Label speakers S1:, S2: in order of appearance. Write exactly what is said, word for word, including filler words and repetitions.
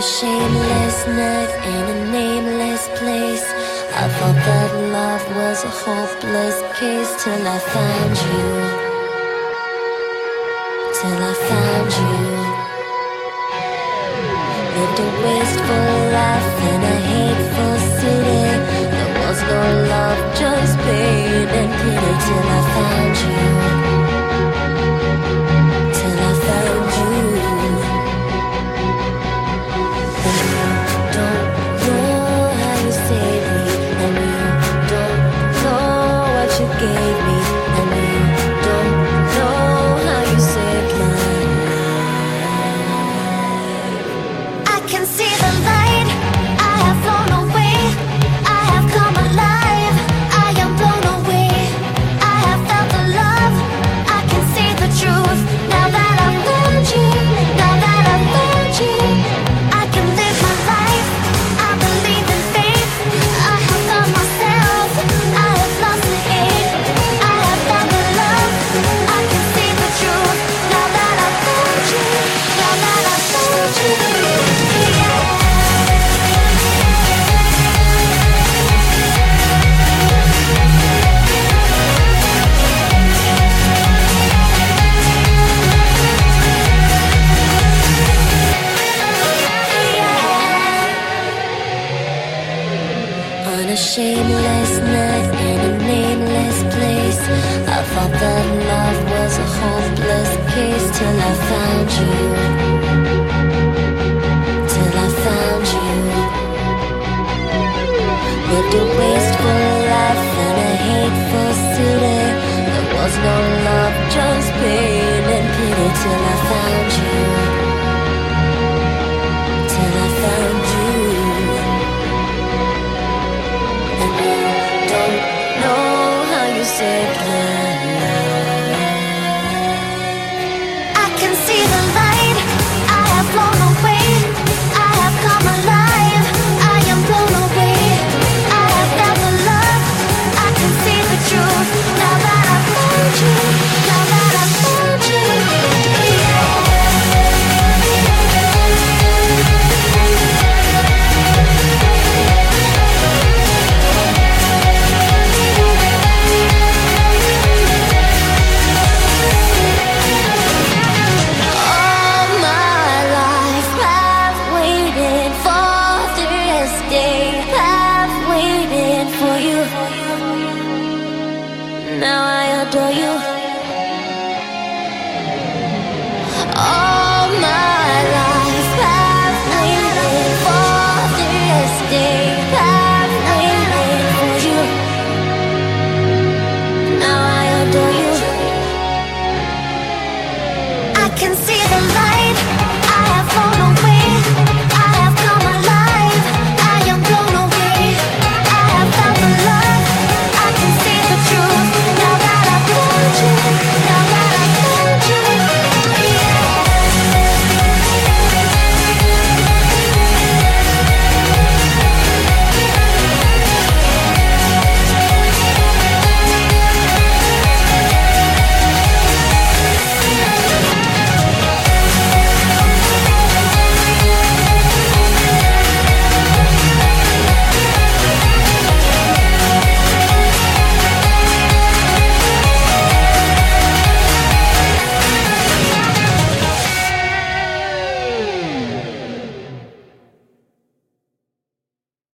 S1: shameless night in a nameless place. I thought that love was a hopeless case till I found you. Till I found you. Lived a wasteful life in a hateful city. There was no love, just pain and pity till I found you. Till I found you. Shameless night in a nameless place. I thought that love was a hopeless case till I found you.